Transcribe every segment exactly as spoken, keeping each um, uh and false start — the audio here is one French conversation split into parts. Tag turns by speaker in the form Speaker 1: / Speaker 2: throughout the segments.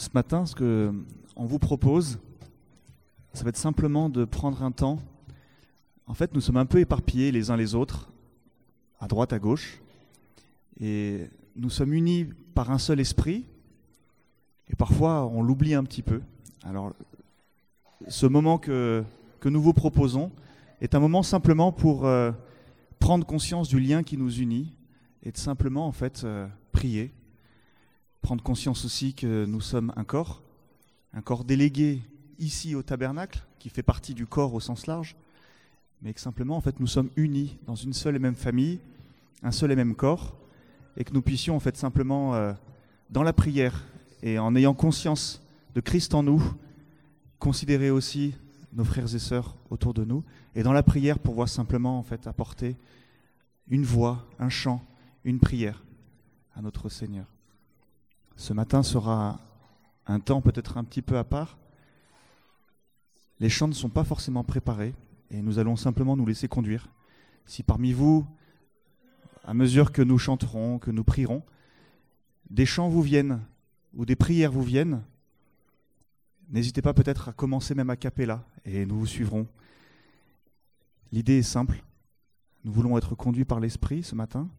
Speaker 1: ce matin, ce qu'on vous propose, ça va être simplement de prendre un temps. En fait, nous sommes un peu éparpillés les uns les autres, à droite, à gauche, et nous sommes unis par un seul esprit, et parfois on l'oublie un petit peu. Alors, ce moment que, que nous vous proposons est un moment simplement pour euh, prendre conscience du lien qui nous unit et de simplement en fait euh, prier, prendre conscience aussi que nous sommes un corps, un corps délégué ici au tabernacle, qui fait partie du corps au sens large, mais que simplement en fait nous sommes unis dans une seule et même famille, un seul et même corps, et que nous puissions en fait simplement euh, dans la prière et en ayant conscience de Christ en nous, considérer aussi nos frères et sœurs autour de nous, et dans la prière pouvoir simplement en fait apporter une voix, un chant, une prière à notre Seigneur. Ce matin sera un temps peut-être un petit peu à part. Les chants ne sont pas forcément préparés et nous allons simplement nous laisser conduire. Si parmi vous, à mesure que nous chanterons, que nous prierons, des chants vous viennent ou des prières vous viennent, n'hésitez pas peut-être à commencer même a cappella et nous vous suivrons. L'idée est simple. Nous voulons être conduits par l'Esprit ce matin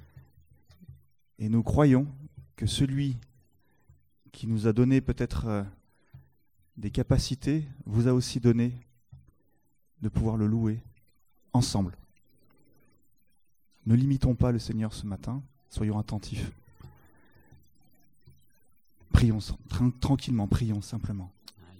Speaker 1: et nous croyons que celui qui nous a donné peut-être euh, des capacités vous a aussi donné de pouvoir le louer ensemble. Ne limitons pas le Seigneur ce matin, soyons attentifs. Prions tra- tranquillement, prions simplement.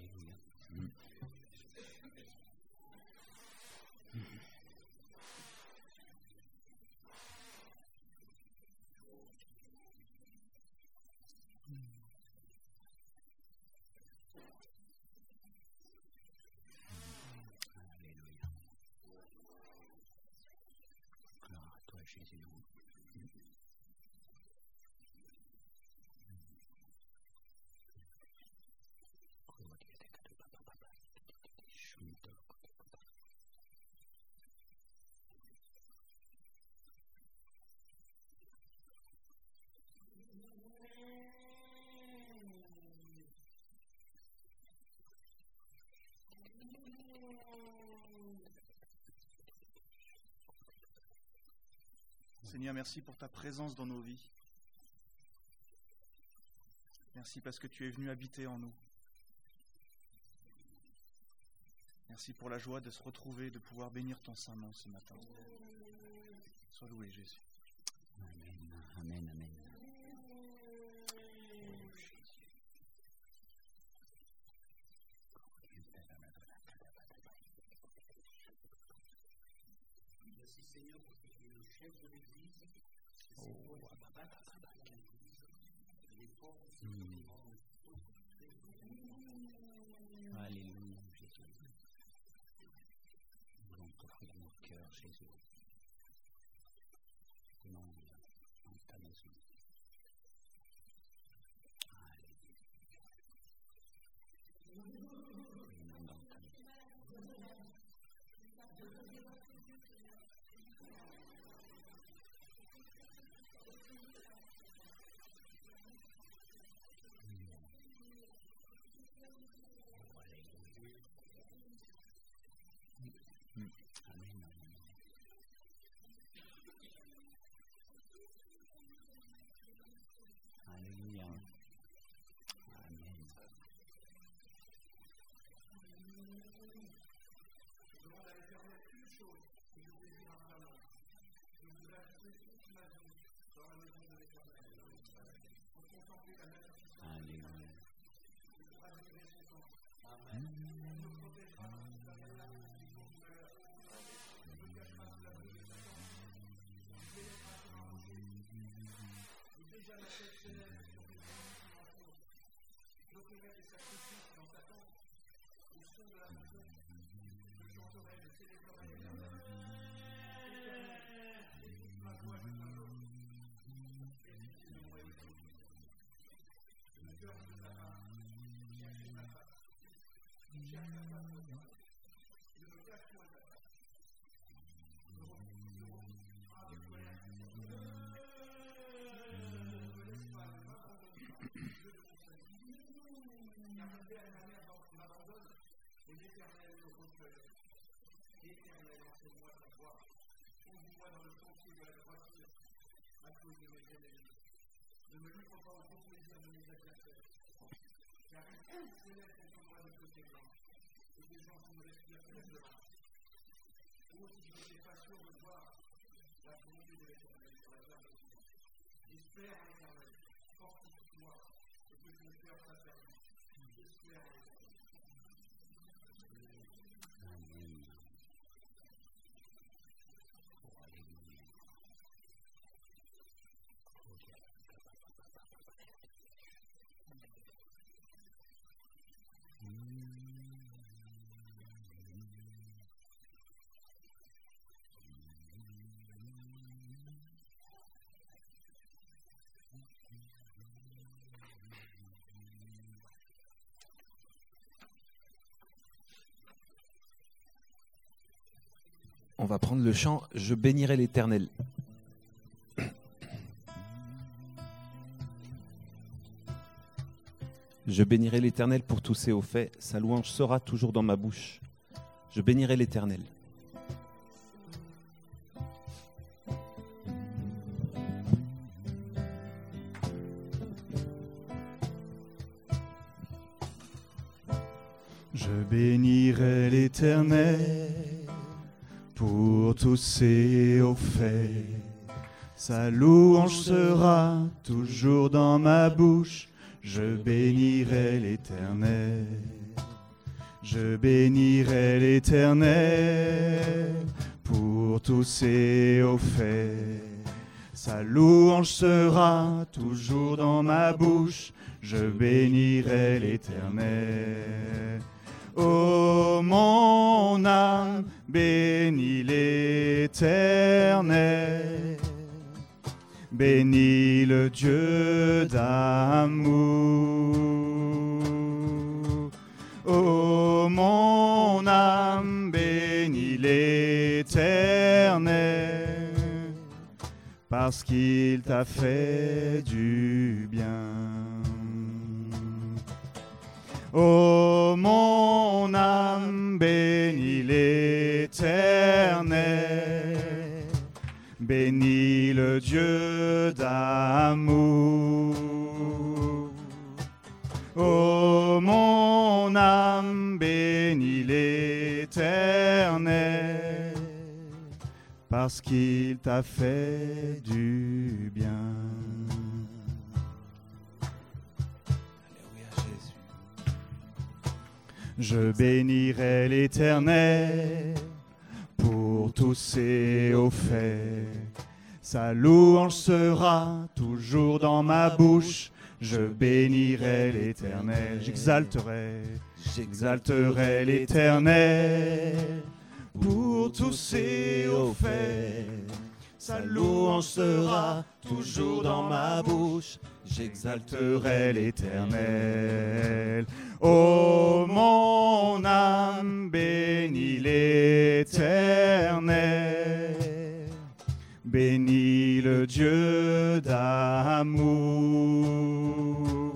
Speaker 1: Seigneur, merci pour ta présence dans nos vies. Merci parce que tu es venu habiter en nous. Merci pour la joie de se retrouver, de pouvoir bénir ton saint nom ce matin. Sois loué, Jésus.
Speaker 2: Amen, amen, amen.
Speaker 3: Merci Seigneur parce que tu es le chef de l'Église. C'est toi qui bâtis l'Église. Les portes sont
Speaker 2: Alléluia, Jésus. Nous voulons t'offrir nos cœurs, Jésus. Non, dans ta maison. Alléluia. Non, dans ta maison. Amen, amen. Alléluia. Amen.
Speaker 3: Je demande à l'Éternel une chose que je désire ardemment. Je voudrais rester toute ma vie dans la maison de l'Éternel. Pour contempler la magnificence.
Speaker 2: Alléluia.
Speaker 3: Pour admirer son temps. Amen. On me protégera de la menace du jour du malheur. On me cachera sous l'abri de Satan. On me délivrera de mon danger. Et déjà ma tête s'élève sur mes jambes qui m'entourent. J'offrirai des sacrifices dans ta tente. Au son de la maison, je chanterai, je célébrerai l'Éternel. Éternel, écoute ma voix, je t'invoque. Et si tu m'aurais écouté, le cœur de ta part, chercher ta face. Cherche ta face, ô Dieu. Ne me cache point ta face. Je refuse, je refuse. Ah, je dois rien. Ne me laisse pas, ne m'abandonne pas. Dieu de mon salut. la manière dont on abandonne, et l'Éternel nous recueille. L'Éternel, enseigne-moi ta voie. Conduis-moi dans le sentier de la droiture, à cause de mes ennemis. Ne me livre pas au déplaisir de mes adversaires, car ils s'élèvent contre moi de côté blanc, et des gens qui me respirent se lèvent de là. Oh, si je n'étais pas sûr de voir la volonté de l'Éternel sur la terre de Sion. J'espère en l'Éternel, fortifie-moi, et que je me perde pas perdu. J'espère en l'Éternel.
Speaker 2: Amen. Oh, alléluia.
Speaker 4: On va prendre le chant « Je bénirai l'Éternel ». Je bénirai l'Éternel pour tous ses hauts faits, sa louange sera toujours dans ma bouche. Je bénirai l'Éternel.
Speaker 1: Je bénirai l'Éternel pour tous ses hauts faits. Sa louange sera toujours dans ma bouche. Je bénirai l'Éternel. Je bénirai l'Éternel pour tous ses hauts faits. Sa louange sera toujours dans ma bouche. Je bénirai l'Éternel. Ô mon âme, bénis l'Éternel. Bénis le Dieu d'amour. Ô mon âme, bénis l'Éternel, parce qu'il t'a fait du bien. Ô mon âme, bénis l'Éternel. Bénis le Dieu d'amour. Ô mon âme, bénis l'Éternel, parce qu'il t'a fait du bien.
Speaker 4: Alléluia Jésus.
Speaker 1: Je bénirai l'Éternel pour tous ses hauts faits. Sa louange sera toujours dans ma bouche. Je bénirai l'Éternel. J'exalterai, j'exalterai l'Éternel pour tous ses hauts faits. Sa louange sera toujours dans ma bouche. J'exalterai l'Éternel. Ô mon âme, bénis l'Éternel. Bénis le Dieu d'amour.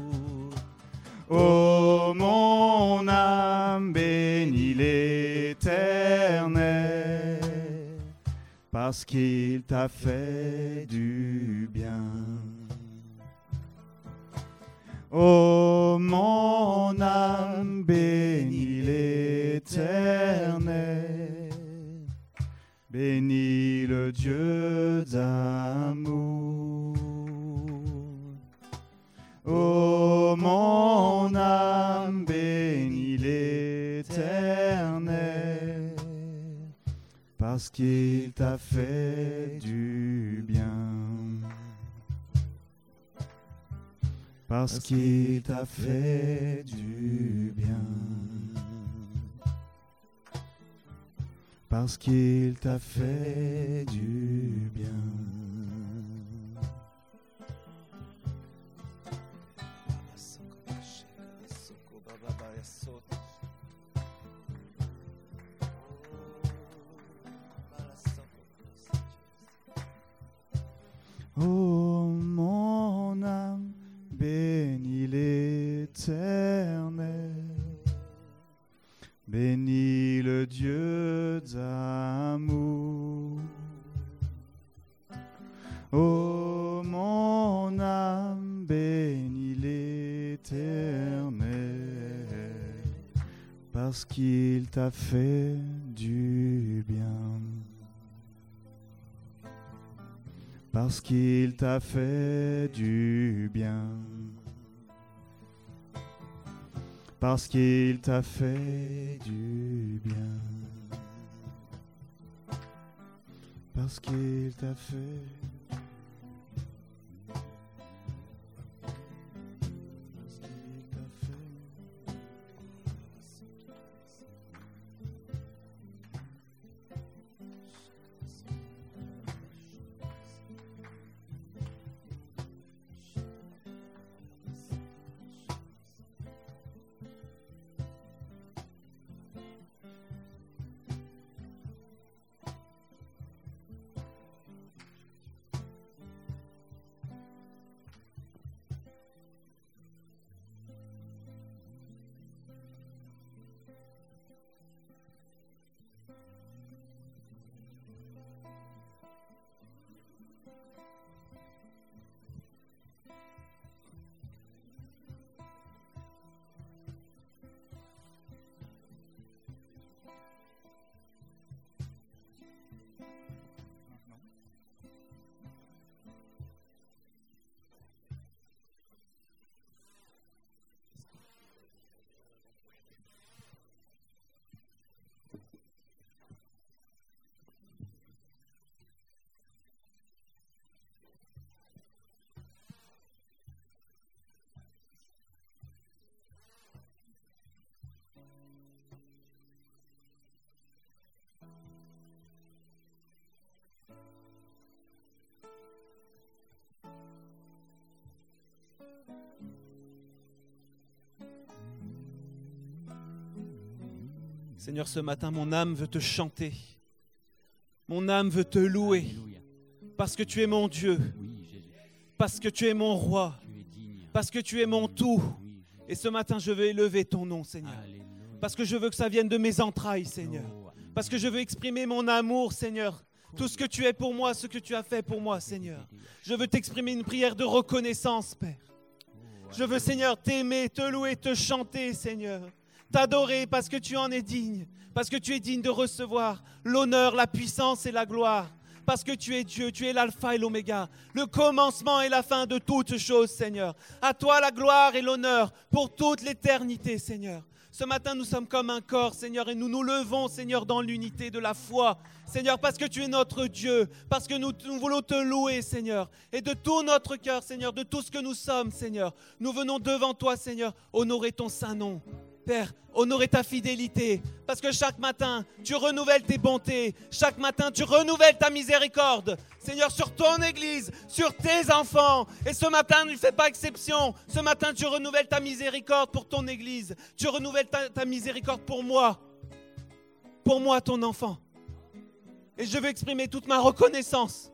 Speaker 1: Ô mon âme, bénis l'Éternel, parce qu'il t'a fait du bien. Ô mon âme, bénis l'Éternel. Bénis le Dieu d'amour. Ô mon âme, bénis l'Éternel, parce qu'il t'a fait du bien. Parce qu'il t'a fait du bien. Parce qu'il t'a fait du bien. Oh mon âme, bénis l'Éternel. Bénis le Dieu d'amour. Ô mon âme, bénis l'Éternel, parce qu'il t'a fait du bien. Parce qu'il t'a fait du bien. Parce qu'il t'a fait du bien. Parce qu'il t'a fait. Parce qu'il t'a fait.
Speaker 4: Seigneur, ce matin, mon âme veut te chanter. Mon âme veut te louer.
Speaker 2: Alléluia.
Speaker 4: Parce que tu es mon Dieu.
Speaker 2: Oui, Jésus,
Speaker 4: Parce que tu es mon roi.
Speaker 2: tu es digne.
Speaker 4: Parce que tu es mon tout.
Speaker 2: Oui, Jésus.
Speaker 4: Et ce matin, je veux élever ton nom, Seigneur.
Speaker 2: Alléluia.
Speaker 4: Parce que je veux que ça vienne de mes entrailles, Seigneur.
Speaker 2: Oh, Alléluia.
Speaker 4: Parce que je veux exprimer mon amour, Seigneur. Tout ce que tu es pour moi, ce que tu as fait pour moi, Seigneur. Je veux t'exprimer une prière de reconnaissance, Père. Je veux, Seigneur, t'aimer, te louer, te chanter, Seigneur. T'adorer parce que tu en es digne. Parce que tu es digne de recevoir l'honneur, la puissance et la gloire. Parce que tu es Dieu, tu es l'alpha et l'oméga, le commencement et la fin de toutes choses, Seigneur. À toi la gloire et l'honneur pour toute l'éternité, Seigneur. Ce matin, nous sommes comme un corps, Seigneur, et nous nous levons, Seigneur, dans l'unité de la foi. Seigneur, parce que tu es notre Dieu, parce que nous, nous voulons te louer, Seigneur. Et de tout notre cœur, Seigneur, de tout ce que nous sommes, Seigneur, nous venons devant toi, Seigneur, honorer ton saint nom. Père, honorer ta fidélité, parce que chaque matin, tu renouvelles tes bontés. Chaque matin, tu renouvelles ta miséricorde. Seigneur, sur ton Église, sur tes enfants. Et ce matin, ne fais pas exception. Ce matin, tu renouvelles ta miséricorde pour ton Église. Tu renouvelles ta, ta miséricorde pour moi. Pour moi, ton enfant. Et je veux exprimer toute ma reconnaissance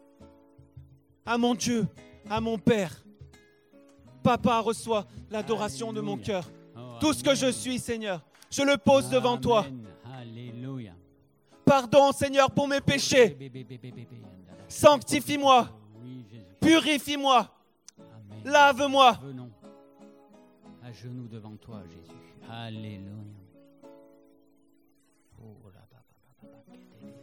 Speaker 4: à mon Dieu, à mon Père. Papa, reçois l'adoration de mon cœur. Tout ce que je suis, Seigneur, je le pose devant toi.
Speaker 2: Alléluia.
Speaker 4: Pardon, Seigneur, pour mes péchés. Sanctifie-moi,
Speaker 2: Oui, Jésus.
Speaker 4: purifie-moi,
Speaker 2: Amen.
Speaker 4: lave-moi.
Speaker 2: Venons à genoux devant toi, Jésus. Alléluia. Oh, là, pa, pa, pa, pa, pa,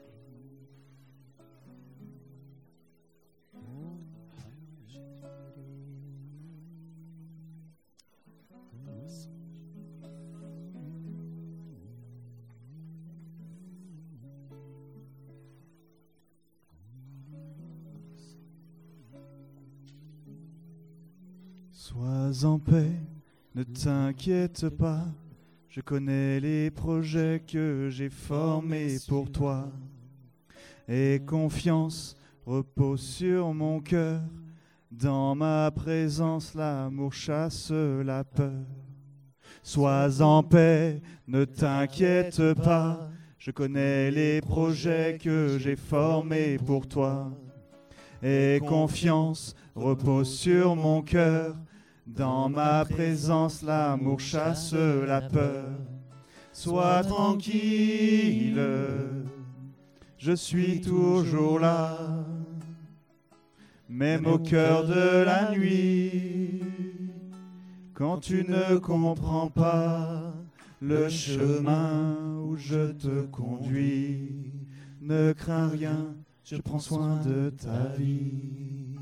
Speaker 1: Sois en paix, ne t'inquiète pas, je connais les projets que j'ai formés pour toi. Aie confiance, repose sur mon cœur, dans ma présence l'amour chasse la peur. Sois en paix, ne t'inquiète pas, je connais les projets que j'ai formés pour toi. Aie confiance, repose sur mon cœur, dans ma présence l'amour chasse la peur. Sois tranquille, je suis toujours là, même au cœur de la nuit, quand tu ne comprends pas le chemin où je te conduis. Ne crains rien, je prends soin de ta vie.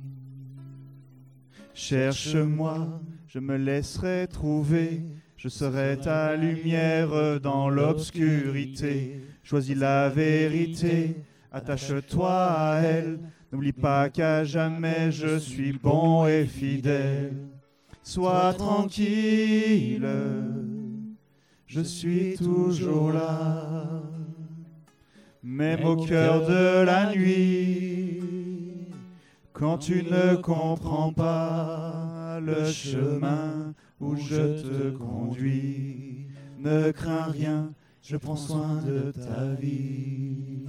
Speaker 1: Cherche-moi, je me laisserai trouver, je serai ta lumière dans l'obscurité. Choisis la vérité, attache-toi à elle, n'oublie pas qu'à jamais je suis bon et fidèle. Sois tranquille, je suis toujours là, même au cœur de la nuit, quand tu ne comprends pas le chemin où je te conduis. Ne crains rien, je prends soin de ta vie.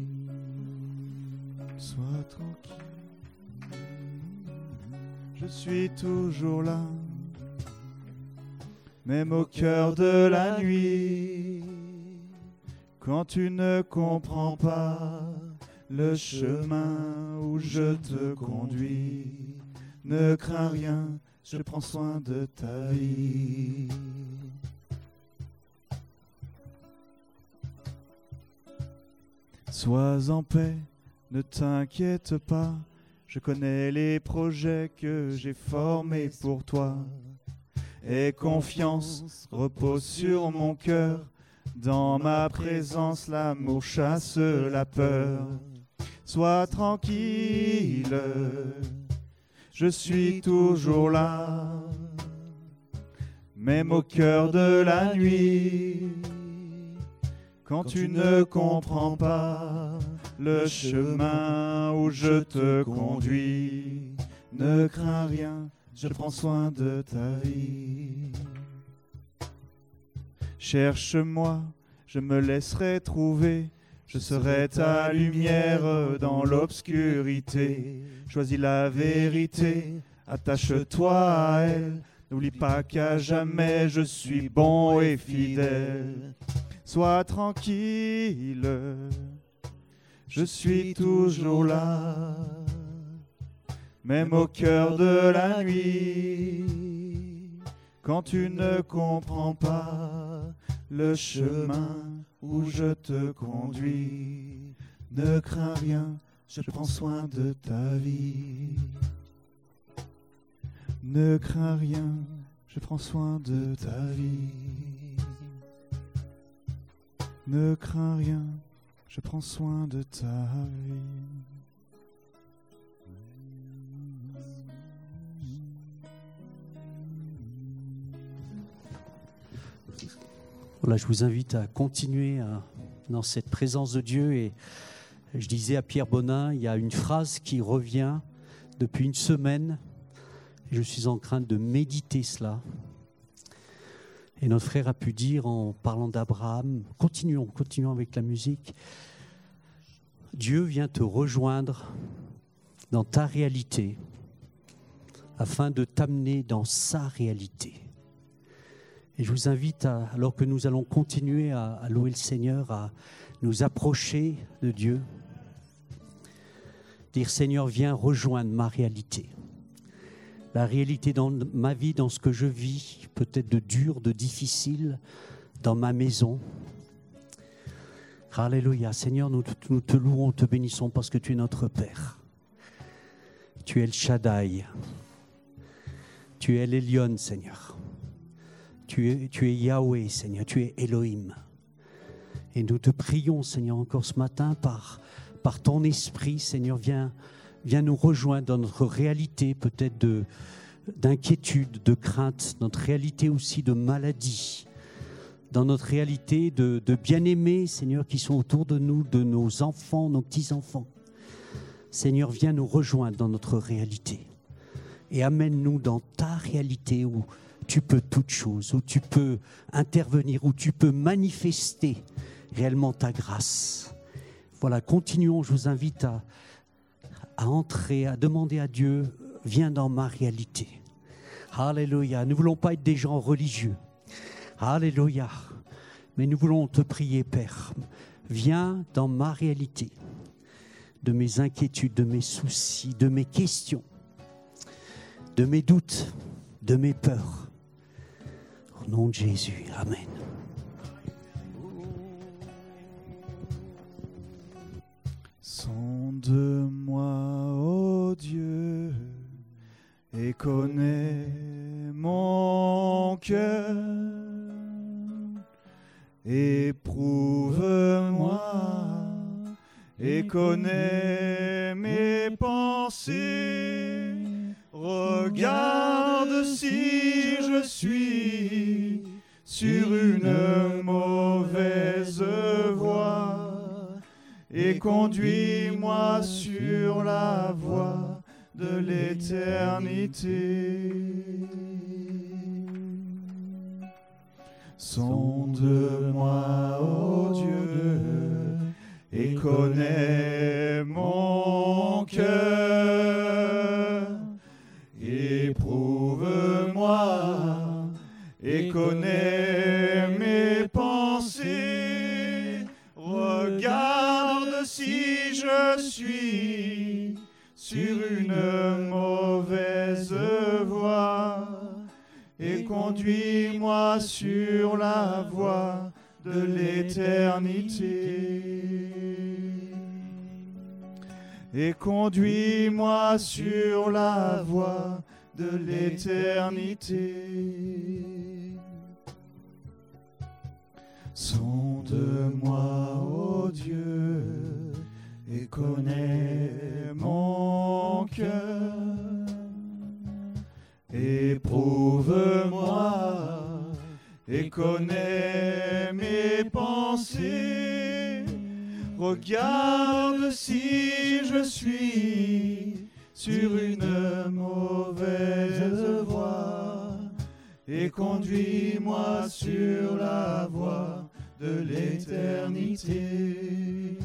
Speaker 1: Sois tranquille, je suis toujours là, même au cœur de la nuit, quand tu ne comprends pas le chemin où je te conduis. Ne crains rien, je prends soin de ta vie. Sois en paix, ne t'inquiète pas, je connais les projets que j'ai formés pour toi. Aie confiance, repose sur mon cœur, dans ma présence l'amour chasse la peur. Sois tranquille, je suis toujours là, même au cœur de la nuit, quand tu ne comprends pas le chemin où je te conduis. Ne crains rien, je prends soin de ta vie. Cherche-moi, je me laisserai trouver, je serai ta lumière dans l'obscurité. Choisis la vérité, attache-toi à elle, n'oublie pas qu'à jamais je suis bon et fidèle. Sois tranquille, je suis toujours là, même au cœur de la nuit, quand tu ne comprends pas le chemin où je te conduis. Ne crains rien, je prends soin de ta vie. Ne crains rien, je prends soin de ta vie. Ne crains rien, je prends soin de ta vie.
Speaker 5: Voilà, je vous invite à continuer à, dans cette présence de Dieu. Et je disais à Pierre Bonin, il y a une phrase qui revient depuis une semaine. Je suis en train de méditer cela. Et notre frère a pu dire en parlant d'Abraham, continuons, continuons avec la musique. Dieu vient te rejoindre dans ta réalité afin de t'amener dans sa réalité. Et je vous invite, à, alors que nous allons continuer à, à louer le Seigneur, à nous approcher de Dieu, dire Seigneur, viens rejoindre ma réalité. La réalité dans ma vie, dans ce que je vis, peut-être de dur, de difficile, dans ma maison. Alléluia. Seigneur, nous, nous te louons, te bénissons parce que tu es notre Père. Tu es le Shaddai. Tu es l'Elion, Seigneur. Tu es, tu es Yahweh, Seigneur. Tu es Elohim. Et nous te prions, Seigneur, encore ce matin, par, par ton esprit, Seigneur, viens, viens nous rejoindre dans notre réalité, peut-être de, d'inquiétude, de crainte, notre réalité aussi de maladie, dans notre réalité de, de bien-aimés, Seigneur, qui sont autour de nous, de nos enfants, nos petits-enfants. Seigneur, viens nous rejoindre dans notre réalité et amène-nous dans ta réalité où tu peux toutes choses, où tu peux intervenir, où tu peux manifester réellement ta grâce. Voilà, continuons, je vous invite à, à entrer, à demander à Dieu, viens dans ma réalité. Alléluia, nous ne voulons pas être des gens religieux. Alléluia. Mais nous voulons te prier, Père. Viens dans ma réalité, de mes inquiétudes, de mes soucis, de mes questions, de mes doutes, de mes peurs. Au nom de Jésus, Amen.
Speaker 1: Sonde-moi, ô Dieu, et connais mon cœur. Éprouve-moi et connais mes pensées. Regarde si je suis sur une mauvaise voie et conduis-moi sur la voie de l'éternité. Sonde-moi, ô Dieu, et connais mon cœur. Éprouve-moi et connais mes pensées. Regarde si je suis sur une mauvaise voie et conduis-moi sur la voie de l'éternité. Et conduis-moi sur la voie de l'éternité. Sonde-moi, ô Dieu, et connais mon cœur. Éprouve-moi et connais mes pensées. Regarde si je suis sur une mauvaise voie et conduis-moi sur la voie de l'éternité.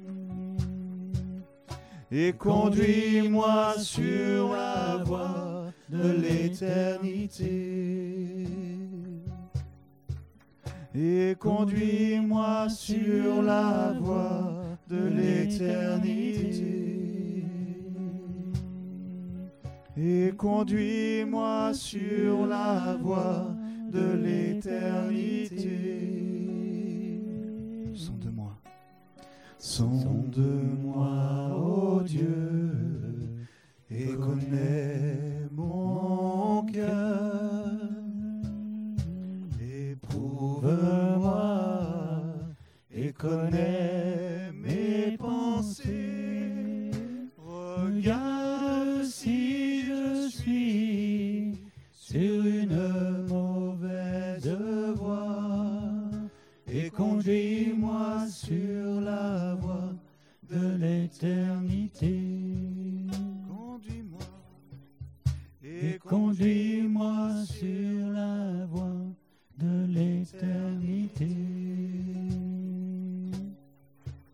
Speaker 1: Et conduis-moi sur la voie de l'éternité. Et conduis-moi sur la voie de l'éternité. Et conduis-moi sur la voie de l'éternité. Sonde-moi. Sonde-moi, ô Dieu, et connais mon cœur. Éprouve-moi et connais mes pensées. Regarde si je suis sur une mauvaise voie et conduis-moi sur la voie de l'éternité. Conduis-moi et conduis-moi sur la voie de l'éternité.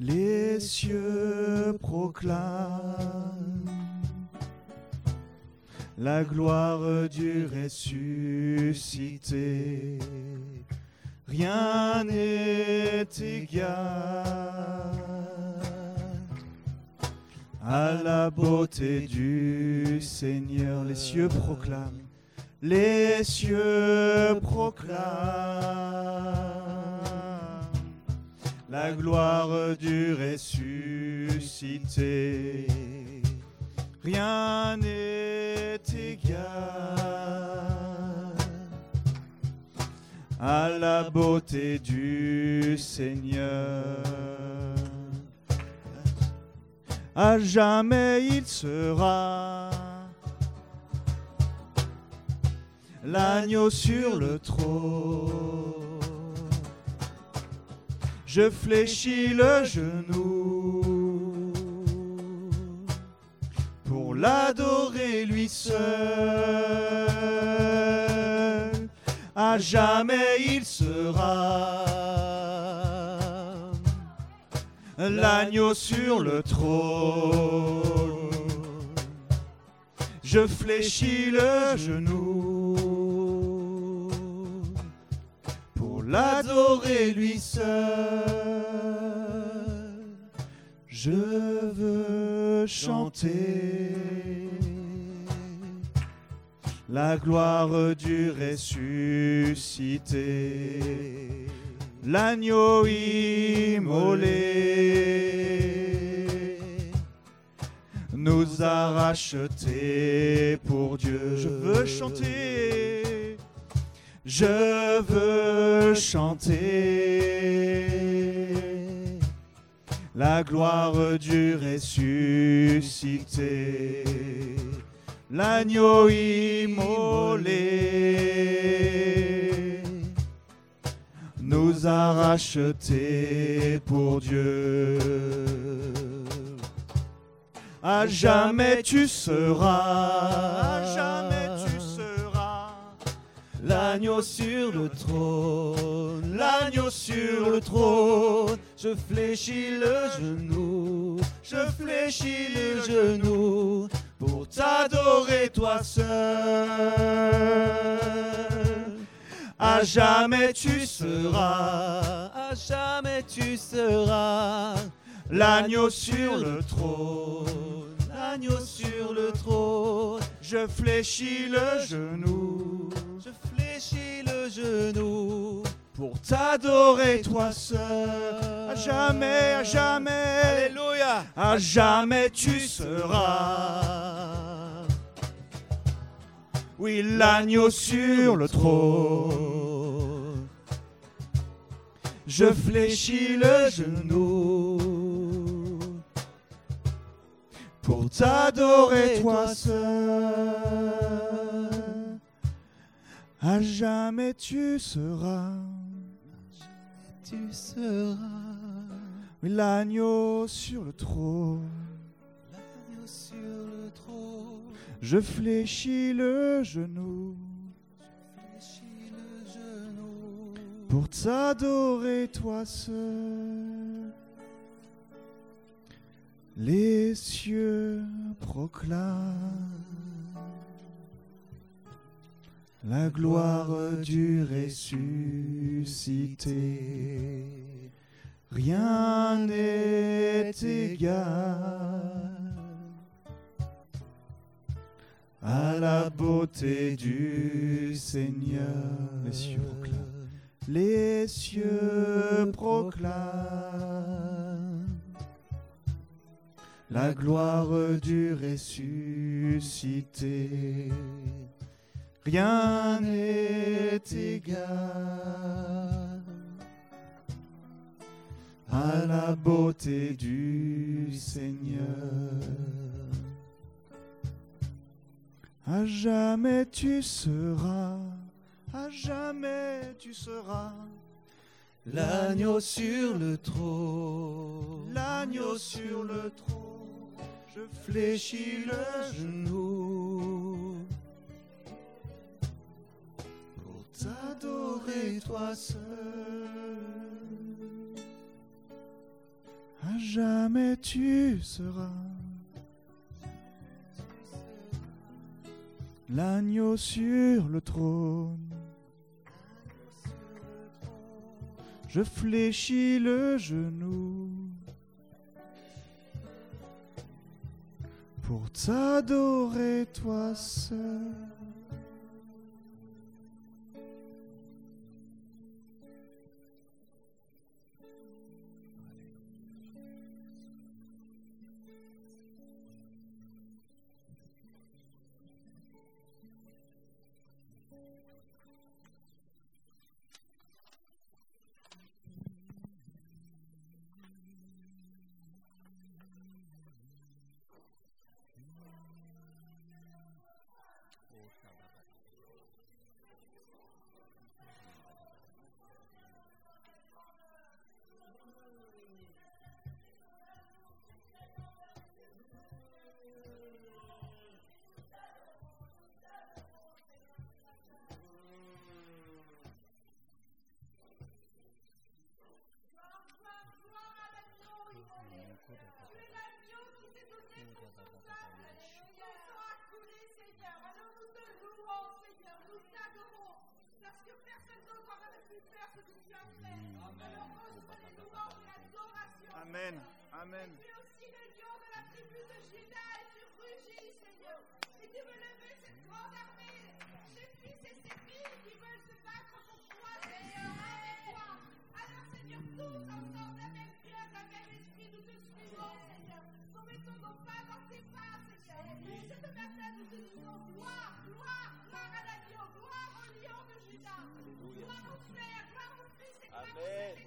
Speaker 1: Les cieux proclament la gloire du ressuscité. Rien n'est égal à la beauté du Seigneur. Les cieux proclament, les cieux proclament la gloire du ressuscité. Rien n'est égal à la beauté du Seigneur. À jamais il sera l'agneau sur le trône. Je fléchis le genou pour l'adorer lui seul. À jamais il sera l'agneau sur le trône. Je fléchis le genou pour l'adorer lui seul. Je veux chanter la gloire du ressuscité, l'agneau immolé nous a rachetés pour Dieu. Je veux chanter, je veux chanter la gloire du ressuscité, l'agneau immolé nous a rachetés pour Dieu. À jamais tu seras, à jamais tu seras l'agneau sur le trône, l'agneau sur le trône. Je fléchis le genou, je fléchis le genou pour t'adorer toi seul. À jamais tu seras, à jamais tu seras l'agneau sur le trône, l'agneau sur le trône. Je fléchis le genou, je fléchis le genou pour t'adorer toi seul. À jamais, à jamais, alléluia, à jamais tu seras, oui, l'agneau sur le trône. Je fléchis le genou pour t'adorer toi seul. À jamais tu seras, tu seras, oui, l'agneau sur le trône, l'agneau sur le trône. Je fléchis le genou, je fléchis le genou pour t'adorer toi seul. Les cieux proclament la gloire du ressuscité. Rien n'est égal à la beauté du Seigneur. Les cieux proclament, les cieux proclament la gloire du ressuscité. Rien n'est égal à la beauté du Seigneur. À jamais tu seras, à jamais tu seras l'agneau sur le trône, l'agneau sur le trône. Je fléchis le genou pour t'adorer toi seul. À jamais tu seras l'agneau sur le trône. Je fléchis le genou pour t'adorer toi seul. Amen. Amen.
Speaker 3: Tu es aussi le lion de la tribu de Juda et tu rugis, Seigneur. Et tu veux lever cette grande armée, ces fils et ces filles qui veulent se battre pour toi, Seigneur, avec toi. Alors, Seigneur, tous ensemble, d'un même cœur, d'un même esprit, nous te suivons, Seigneur. Nous mettons nos pas dans tes pas, Seigneur. Et ce matin, nous te disons gloire, gloire, gloire à l'agneau, gloire au lion de Juda. Gloire au Père, gloire au Fils et gloire au Saint-Esprit.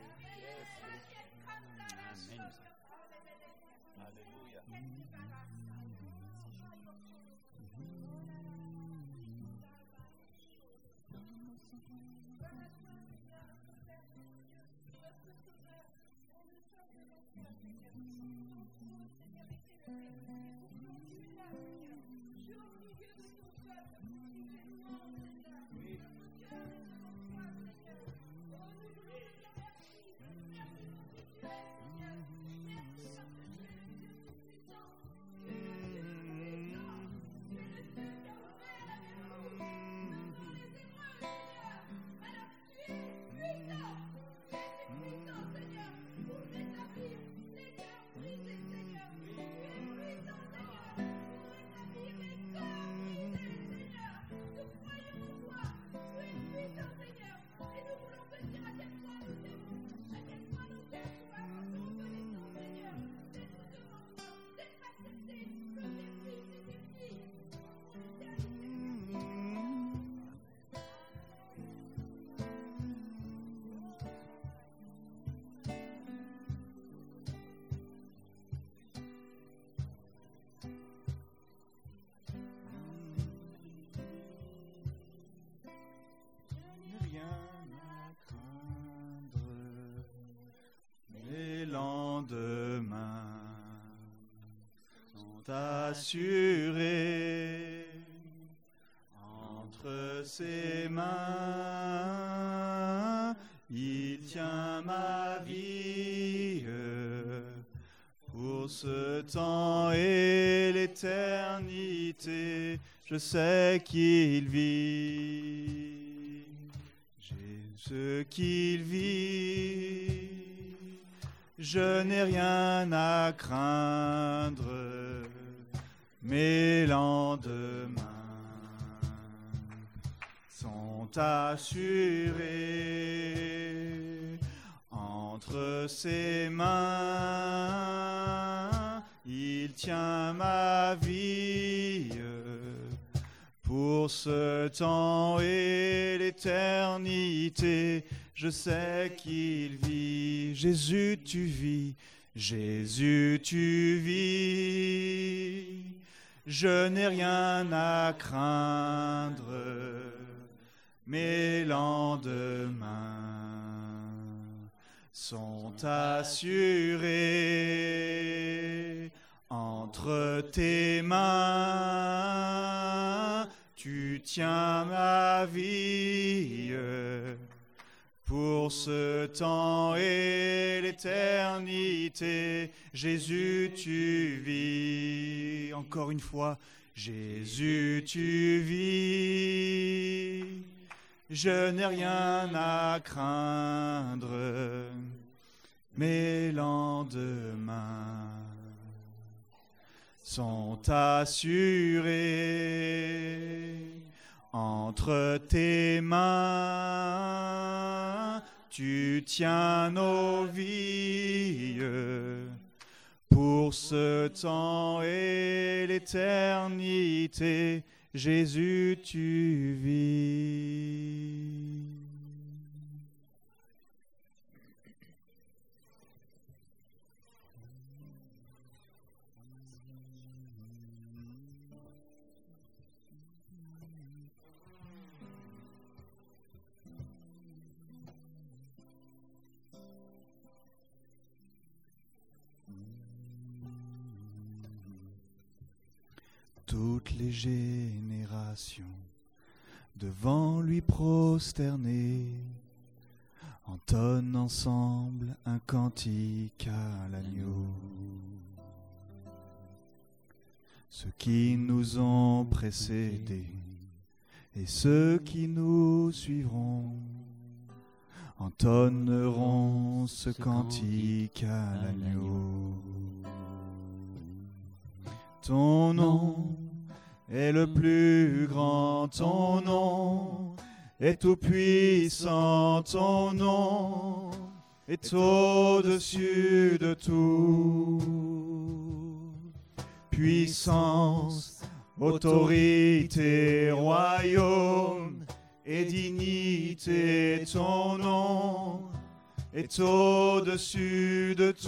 Speaker 1: Assuré entre ses mains, il tient ma vie pour ce temps et l'éternité. Je sais qu'il vit, j'ai ce qu'il vit. Je n'ai rien à craindre. Mes lendemains sont assurés entre ses mains. Il tient ma vie pour ce temps et l'éternité. Je sais qu'il vit. Jésus, tu vis. Jésus, tu vis. Je n'ai rien à craindre, mes lendemains sont assurés entre tes mains. Tu tiens ma vie Pour ce temps et l'éternité, Jésus, tu vis. Encore une fois, Jésus, tu vis. Je n'ai rien à craindre, mes lendemains sont assurés. Entre tes mains, tu tiens nos vies. Pour ce temps et l'éternité, Jésus, tu vis. Toutes les générations devant lui prosternées entonnent ensemble un cantique à l'agneau. Ceux qui nous ont précédés et ceux qui nous suivront entonneront ce cantique à l'agneau. Ton nom est le plus grand, ton nom est tout puissant, ton nom est au-dessus de tout. Puissance, autorité, royaume et dignité, ton nom est au-dessus de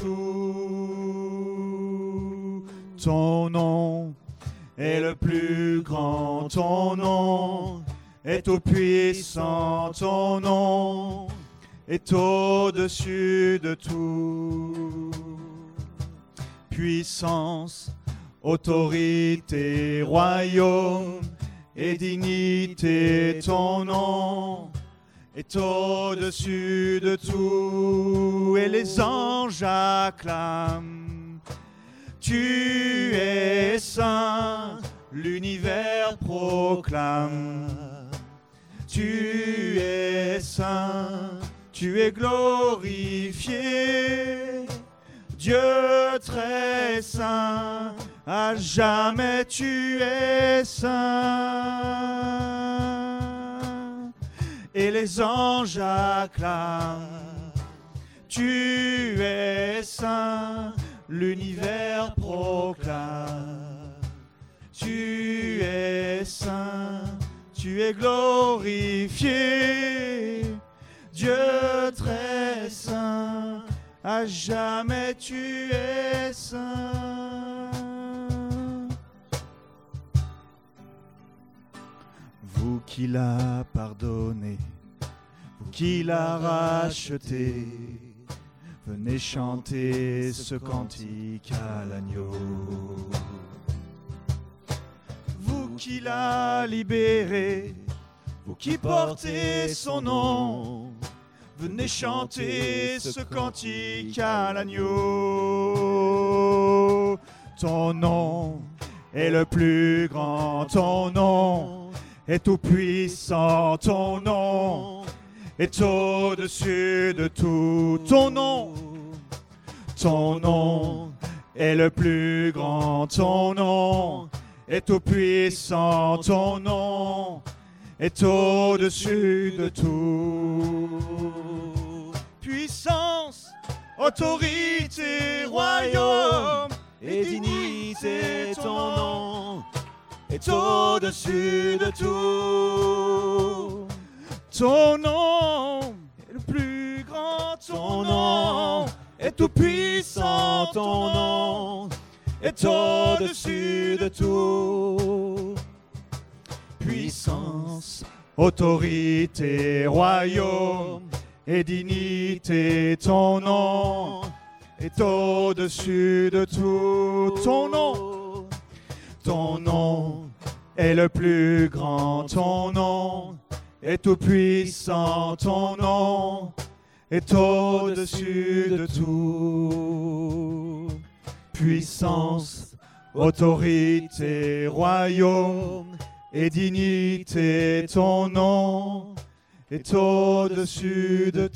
Speaker 1: tout. Ton nom est le plus grand, ton nom est tout puissant, ton nom est au-dessus de tout. Puissance, autorité, royaume et dignité, ton nom est au-dessus de tout. Et les anges acclament. Tu es saint, l'univers proclame. Tu es saint, tu es glorifié. Dieu très saint, à jamais tu es saint. Et les anges acclament. Tu es saint, l'univers proclame. Tu es saint, tu es glorifié. Dieu très saint, à jamais tu es saint. Vous qui l'a pardonné, vous qui l'a racheté, venez chanter ce cantique à l'agneau. Vous qui l'a libéré, vous qui portez son nom, venez chanter ce cantique à l'agneau. Ton nom est le plus grand, ton nom est tout puissant, ton nom est au-dessus de tout. Ton nom, ton nom est le plus grand, ton nom est tout puissant, ton nom est au-dessus de tout. Puissance, autorité, royaume et dignité, ton nom est au-dessus de tout. Ton nom est le plus grand, ton nom est tout puissant, ton nom est au-dessus de tout. Puissance, autorité, royaume et dignité, ton nom est au-dessus de tout. Ton nom, ton nom est le plus grand, ton nom est tout puissant, ton nom est au-dessus de tout. Puissance, autorité, royaume et dignité, ton nom est au-dessus de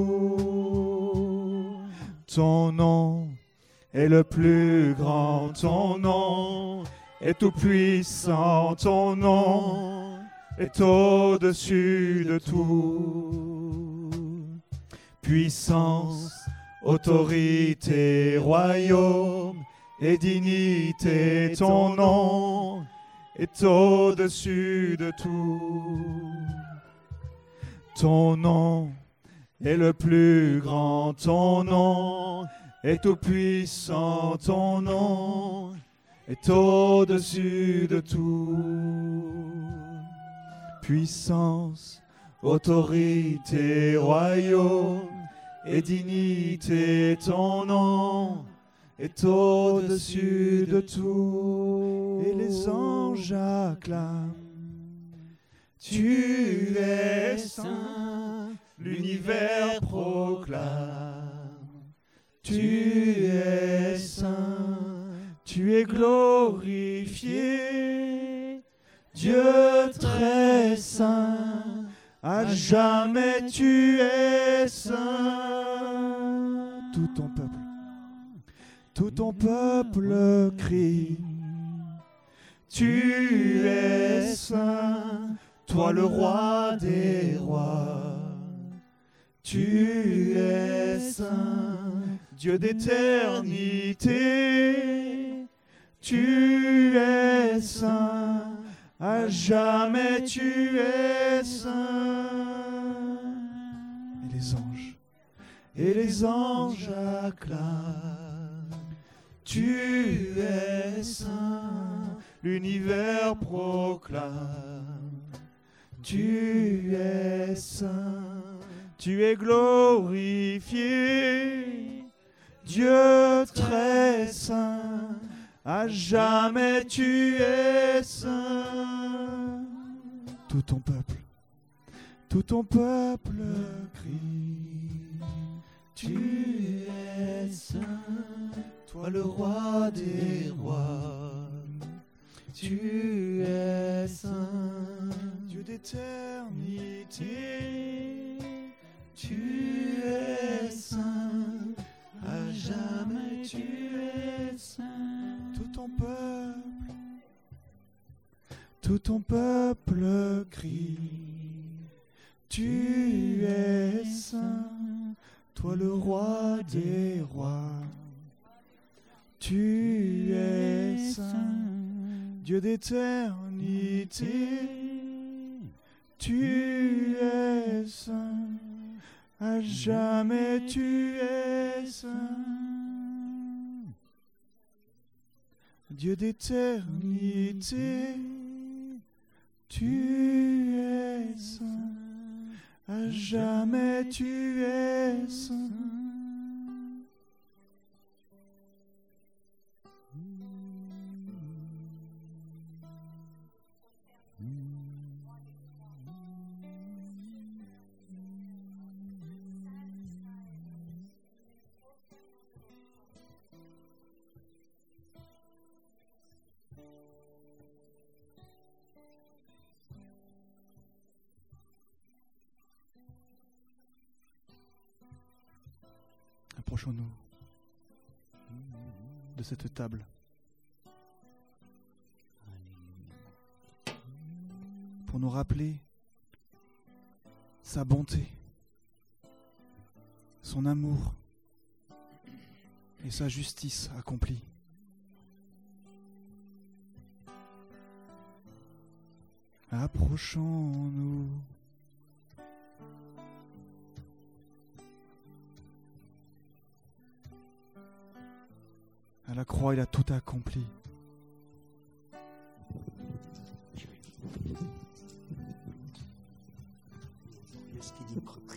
Speaker 1: tout. Ton nom est le plus grand, ton nom est tout puissant, ton nom est au-dessus de tout. Puissance, autorité, royaume et dignité, ton nom est au-dessus de tout. Ton nom est le plus grand, ton nom est tout puissant, ton nom est au-dessus de tout. Puissance, autorité, royaume et dignité, ton nom est au-dessus de tout. Et les anges acclament. Tu es saint, l'univers proclame. Tu es saint, tu es glorifié. Dieu très saint, à jamais tu es saint. Tout ton peuple, tout ton peuple crie. Tu es saint, toi le roi des rois. Tu es saint, Dieu d'éternité. Tu es saint, à jamais tu es saint. Et les anges, et les anges acclament. Tu es saint, l'univers proclame. Tu es saint, tu es glorifié. Dieu très saint, à jamais tu es saint. Tout ton peuple, tout ton peuple crie. Tu es saint, toi le roi des rois. Tu es saint, Dieu d'éternité. Tu es saint, à jamais tu es saint. Tout ton peuple, tout ton peuple crie. Tu es saint, toi le roi des rois. Tu es saint, Dieu d'éternité. Tu es saint, à jamais tu es saint. Dieu d'éternité, tu es saint, à jamais tu es saint. Approchons-nous de cette table. Pour nous rappeler sa bonté, son amour et sa justice accomplie. Approchons-nous. À la croix, il a tout accompli.
Speaker 5: Qu'est-ce qu'il dit?